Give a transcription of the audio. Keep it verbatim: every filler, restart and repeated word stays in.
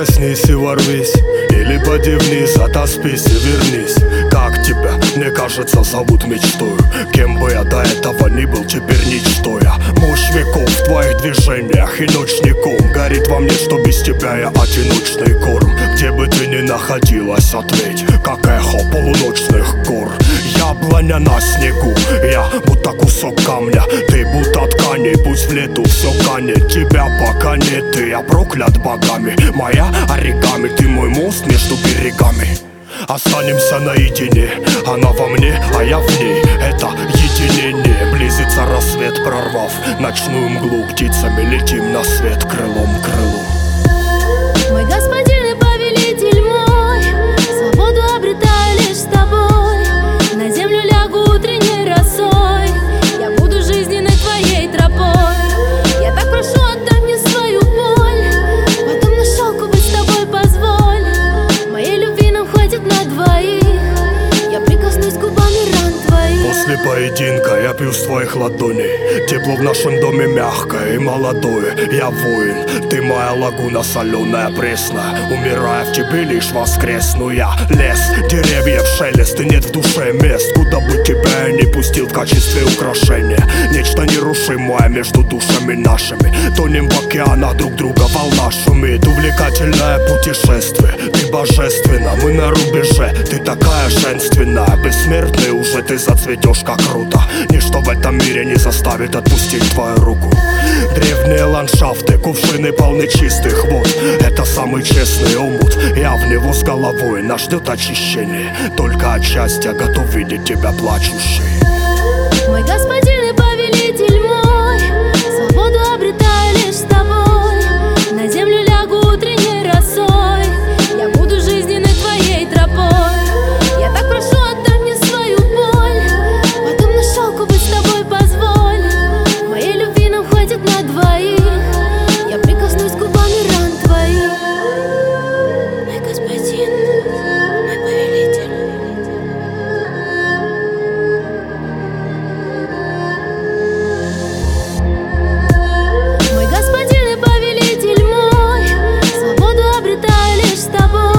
Проснись и ворвись, или поди вниз, отоспись и вернись. Как тебя, мне кажется, зовут мечтою. Кем бы я до этого ни был, теперь ничто я. Мощь веков в твоих движениях и ночником горит во мне, что без тебя я одиночный корм. Где бы ты ни находилась, ответь, как эхо полуночных гор. Яблоня на снегу, я будто кусок камня, ты будто ткани, пусть в лету все канет. Тебя пока нет, и я проклят богами. Моя оригами, ты мой мост между берегами. Останемся наедине, она во мне, а я в ней. Это единение, близится рассвет, прорвав ночную мглу. Птицами летим на свет, крылом к крылу. Мой господин и повелитель мой, свободу обретаю лишь с тобой. На землю лягу утренней росой, я буду жизненной твоей тропой. Я так прошу, отдай мне свою боль, потом на шелку быть с тобой позволь. Моей любви нам хватит на двоих, я прикоснусь губами ран твоих. После поединка я пью с твоих ладоней. Тепло в нашем доме мягкое и молодое. Я воин, ты моя лагуна соленая, пресная. Умирая в тебе лишь воскресну я. Лес, деревьев шелест, и нет в душе мест, куда бы тебя я не пустил в качестве украшения. Нечто нерушимое между душами нашими. Тонем в океанах друг друга, волна шумит. Увлекательное путешествие, ты божественна, мы на рубеже. Ты такая женственная, бессмертный уже ты зацветешь как круто. Ничто в этом мире не заставит отпустить твою руку. Древние ландшафты, кувшины полны чистых вод. Это самый честный омут, я в него с головой. Нас ждет очищение, только от счастья готов видеть тебя плачущей. Мой господин и повелитель мой, свободу обретаю лишь с тобой. На землю лягу утренней росой, я буду жизненной твоей тропой. Я так прошу, отдай мне свою боль, потом на шелку быть с тобой позволь. Моей любви нам хватит на двоих, я прикоснусь губами ран твоих. Мой господин, мой повелитель. Мой господин и повелитель мой, свободу обретаю лишь с тобой.